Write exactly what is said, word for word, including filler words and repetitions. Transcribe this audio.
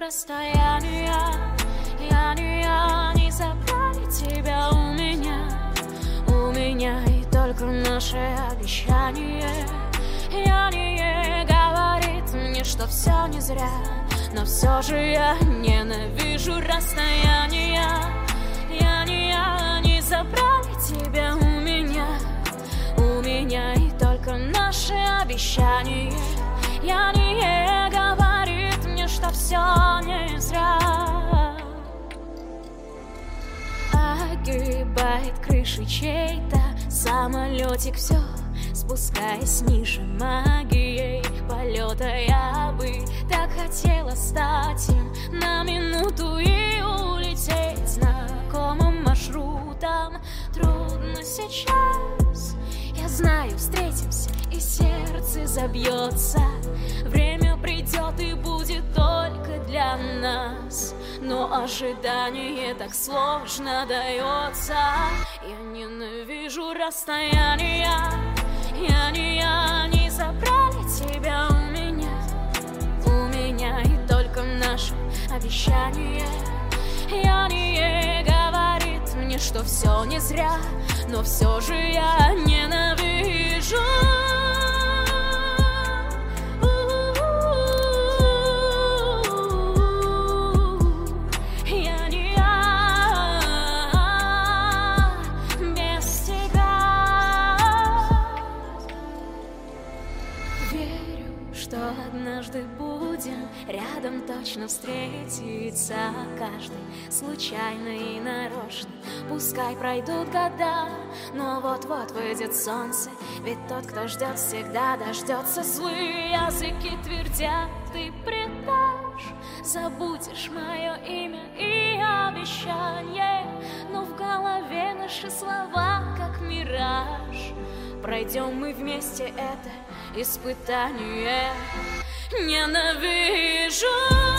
расстояния. Я не я, не забрали тебя у меня. У меня и только наше обещание. Я не говорит мне, что все не зря, но все же я ненавижу расстояния. Я не я, не забрали тебя у меня. У меня и только наше обещание. Я не говорит мне, что все не зря. Огибает крыши чей-то самолетик, все спускаясь ниже магией полета. Я бы так хотела стать им на минуту и улететь знакомым маршрутом. Трудно сейчас, я знаю, встретимся и сердце забьется. Время придет и будет только для нас, но ожидание так сложно дается. Я ненавижу расстояния. Я не я, не забрали тебя у меня. У меня и только наше обещание. Я не говорит мне, что все не зря, но все же я ненавижу. Однажды будем рядом точно встретиться, каждый случайно и нарочно. Пускай пройдут года, но вот-вот выйдет солнце. Ведь тот, кто ждет, всегда дождется. Злые языки твердят, ты предашь, забудешь мое имя и обещание. Но в голове наши слова, как мираж. Пройдем мы вместе это испытание. Ненавижу